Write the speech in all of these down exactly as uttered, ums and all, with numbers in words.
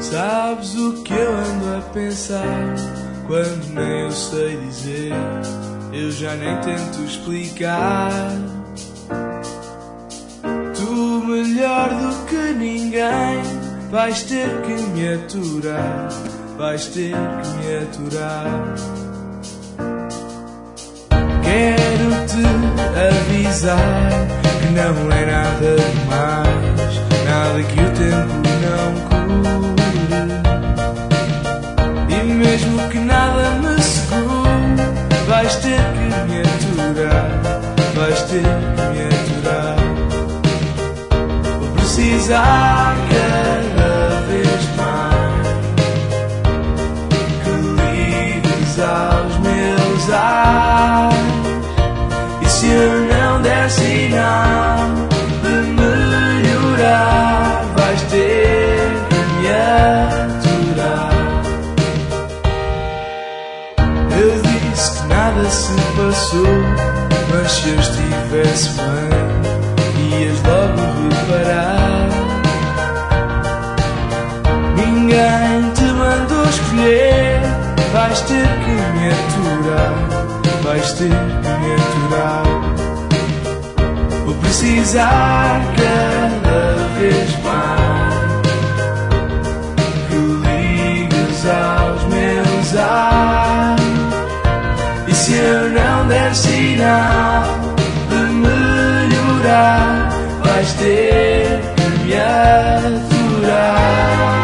Sabes o que eu ando a pensar quando nem eu sei dizer, eu já nem tento explicar. Tu, melhor do que ninguém, vais ter que me aturar, vais ter que me aturar. Quero-te avisar que não é nada demais, nada que o tempo não cure. E mesmo que nada me segure, vais ter que me aturar, vais ter que me aturar. Vou precisar cada vez mais que ligues aos meus ais. E se eu não der sinal de melhorar, vais ter que me aturar. Eu disse que nada se passou, mas se eu estivesse bem, ias logo reparar. Ninguém te mandou escolher, vais ter que me aturar, vais ter que me aturar. Vou precisar cada vez mais que ligues aos meus ais. E se eu não der sinal de melhorar, vais ter que me aturar.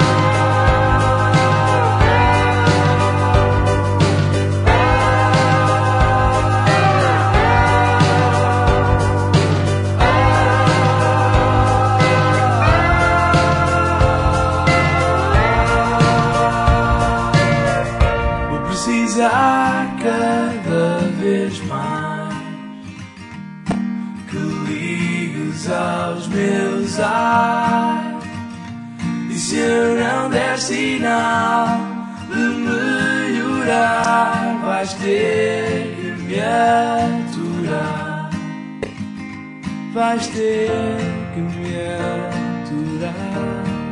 Precisar cada vez mais que ligues aos meus ais. E se eu não der sinal de melhorar, vais ter que me aturar, vais ter que me aturar.